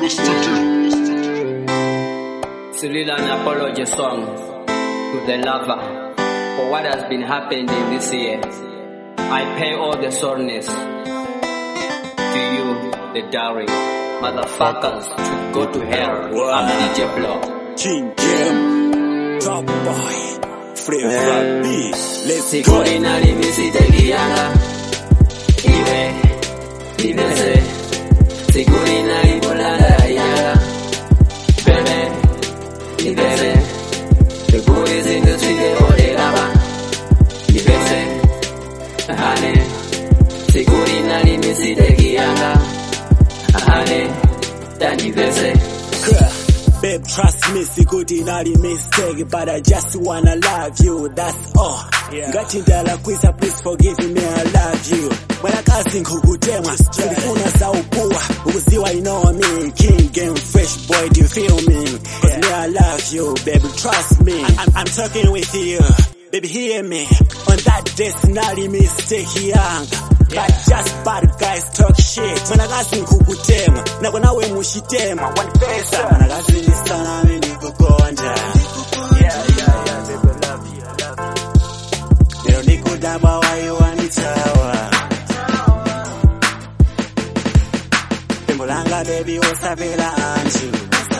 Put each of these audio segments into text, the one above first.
Cyril, an apology song to the lover for what has been happening this year. I pay all the soreness to you, the dowry. Motherfuckers to go to hell. Wow. I'm DJ Block. King Jim, Top Boy, Free Fabi, let's go. Sikuri nalimisitegianga iwe ibese. Sikuri nalibulala yanga bebe ibese. Sikuri zindu sige odegaba ibese. Hane Sikuri nalimisitegianga hane tanibese. Babe, trust me, Sikuri not a mistake, but I just wanna love you, that's all. Ngati ndala kwisa, please forgive me, I love you. When I can't think kukutemwa, tulifuna za ukua, ukuziwa you know me, King Game Fresh boy, do you feel me? Cause me I love you, baby, trust me. I'm talking with you, baby hear me. On that day's not a mistake, young. But just bad guys talk shit. When I got some kukutema, na kuna we mushitema. One pesa, when I got some this time, I'm in kukonja. Yeah, baby, love you. Leo niko dama wa you wanitawa. Tembo langa baby osabela anju.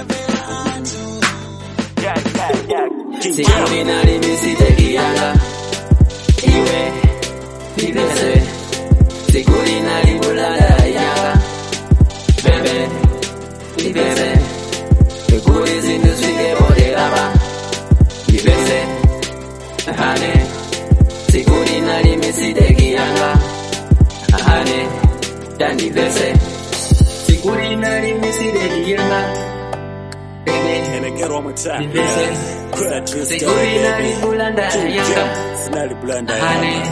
Sikuri nalimisitegianga iwe ibese. Sikuri nalibulala yanga bebe ibese. Sikuri zindu sige odegaba ibese. Hane Sikuri nalimisitegianga hane tanibese. Sikuri nalimisitegianga bebe And I get one more time. ibese. Sikuri nalibulala yanga Sinalibulanda hane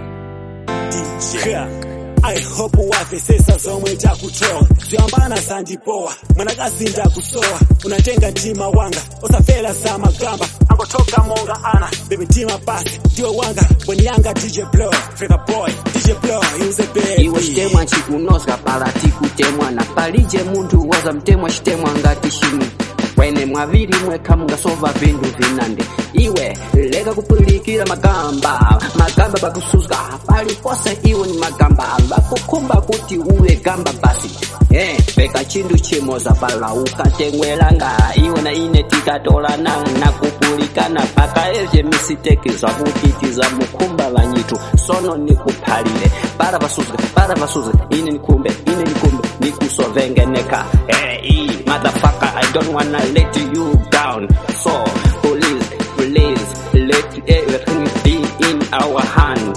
DJ. I hope wafe sesa zomwe takutoa ziyambana sandipoa mwanakazi ndakusoa unatenga ntima wanga osafela za magamba angotoka monga ana baby ntima basi ndiwe wanga bweni yanga DJ Blow Freka boy DJ Blow use baby iwe chitemwa chikunoska pala tikutemwa na palije muntu waza mtemwa chitemwa ngati shini wene mwaviri mweka mungasova vindu vinande iwe lega kupulikira magamba bakusuzga palipose iwe ni magamba bakukumba kuti uwe gamba basi beka chindu chimoza pala ukatengwelanga iwe na ine tikatolana na kupulikana paka eje misitekiza kukitiza mukumba vanyitu sono nikupalile para vasuzga ine nikumbe nikusovengeneka motherfucker, I don't wanna let you down. So please, let everything be in our hand.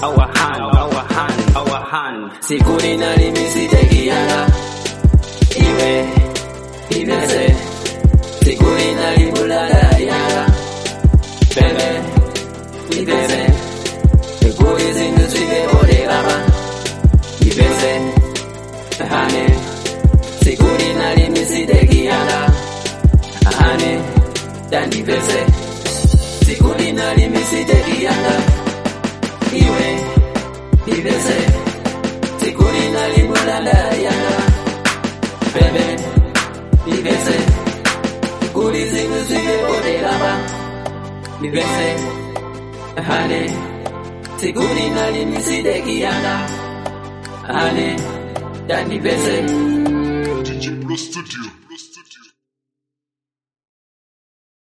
Sikuri nalimisitegianga iwe ibese. Sikuri nalibulala yanga bebe ibese. Sikuri zindu sige odegaba ibese. Hane Sikuri nalimisitegianga hane tanibese. Sikuri nalimisitegianga iwe ibese. Sikuri nalibulala yanga bebe ibese. Sikuri zindu sige odegaba ibese. Hane Sikuri nalimisitegianga hane tanibese. DJ Block Studio.